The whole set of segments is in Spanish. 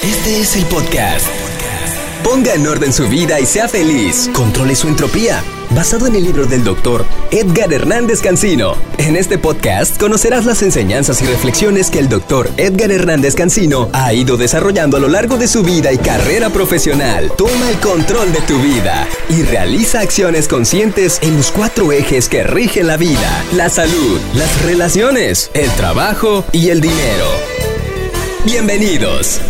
Este es el podcast. Ponga en orden su vida y sea feliz. Controle su entropía. Basado en el libro del Dr. Edgar Hernández Cancino. En este podcast conocerás las enseñanzas y reflexiones que el Dr. Edgar Hernández Cancino ha ido desarrollando a lo largo de su vida y carrera profesional. Toma el control de tu vida y realiza acciones conscientes en los 4 ejes que rigen la vida: la salud, las relaciones, el trabajo y el dinero. Bienvenidos.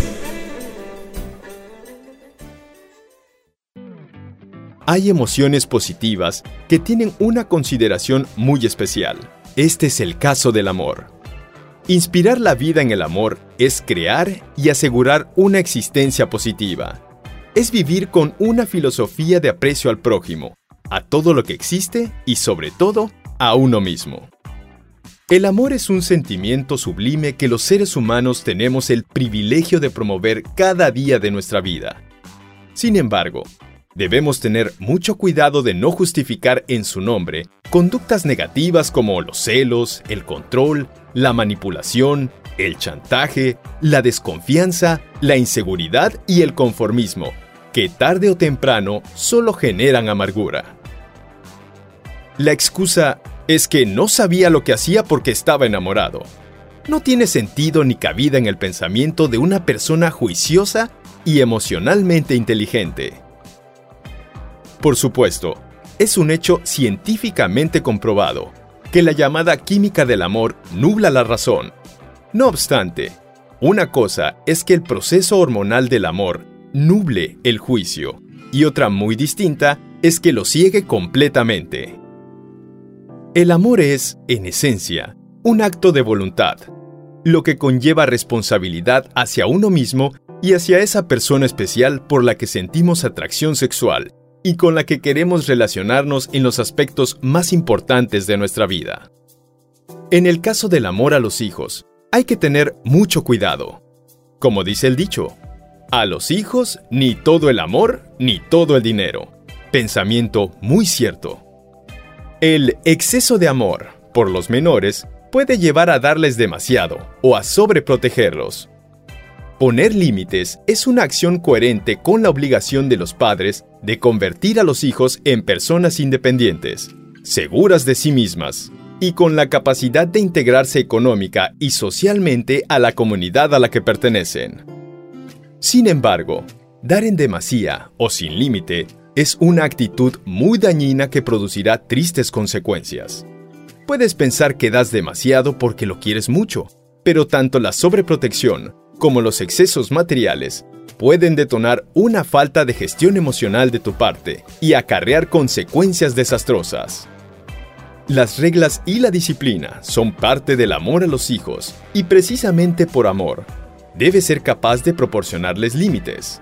Hay emociones positivas que tienen una consideración muy especial. Este es el caso del amor. Inspirar la vida en el amor es crear y asegurar una existencia positiva. Es vivir con una filosofía de aprecio al prójimo, a todo lo que existe y, sobre todo, a uno mismo. El amor es un sentimiento sublime que los seres humanos tenemos el privilegio de promover cada día de nuestra vida. Sin embargo, debemos tener mucho cuidado de no justificar en su nombre conductas negativas como los celos, el control, la manipulación, el chantaje, la desconfianza, la inseguridad y el conformismo, que tarde o temprano solo generan amargura. La excusa es que no sabía lo que hacía porque estaba enamorado. No tiene sentido ni cabida en el pensamiento de una persona juiciosa y emocionalmente inteligente. Por supuesto, es un hecho científicamente comprobado que la llamada química del amor nubla la razón. No obstante, una cosa es que el proceso hormonal del amor nuble el juicio, y otra muy distinta es que lo ciegue completamente. El amor es, en esencia, un acto de voluntad, lo que conlleva responsabilidad hacia uno mismo y hacia esa persona especial por la que sentimos atracción sexual y con la que queremos relacionarnos en los aspectos más importantes de nuestra vida. En el caso del amor a los hijos, hay que tener mucho cuidado. Como dice el dicho, a los hijos ni todo el amor ni todo el dinero. Pensamiento muy cierto. El exceso de amor por los menores puede llevar a darles demasiado o a sobreprotegerlos. Poner límites es una acción coherente con la obligación de los padres de convertir a los hijos en personas independientes, seguras de sí mismas, y con la capacidad de integrarse económica y socialmente a la comunidad a la que pertenecen. Sin embargo, dar en demasía o sin límite es una actitud muy dañina que producirá tristes consecuencias. Puedes pensar que das demasiado porque lo quieres mucho, pero tanto la sobreprotección como los excesos materiales pueden detonar una falta de gestión emocional de tu parte y acarrear consecuencias desastrosas. Las reglas y la disciplina son parte del amor a los hijos y precisamente por amor, debes ser capaz de proporcionarles límites.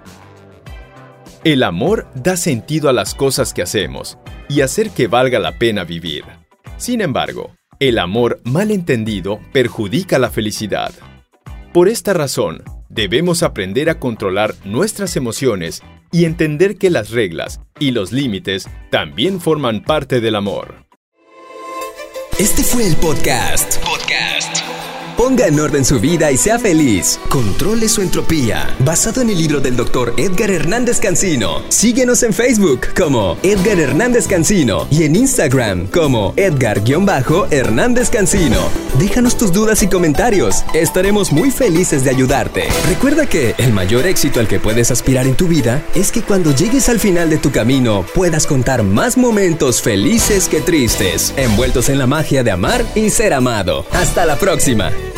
El amor da sentido a las cosas que hacemos y hacer que valga la pena vivir. Sin embargo, el amor mal entendido perjudica la felicidad. Por esta razón, debemos aprender a controlar nuestras emociones y entender que las reglas y los límites también forman parte del amor. Este fue el podcast. Ponga en orden su vida y sea feliz. Controle su entropía. Basado en el libro del Dr. Edgar Hernández Cancino. Síguenos en Facebook como Edgar Hernández Cancino y en Instagram como Edgar-Hernández Cancino. Déjanos tus dudas y comentarios. Estaremos muy felices de ayudarte. Recuerda que el mayor éxito al que puedes aspirar en tu vida es que cuando llegues al final de tu camino puedas contar más momentos felices que tristes, envueltos en la magia de amar y ser amado. Hasta la próxima.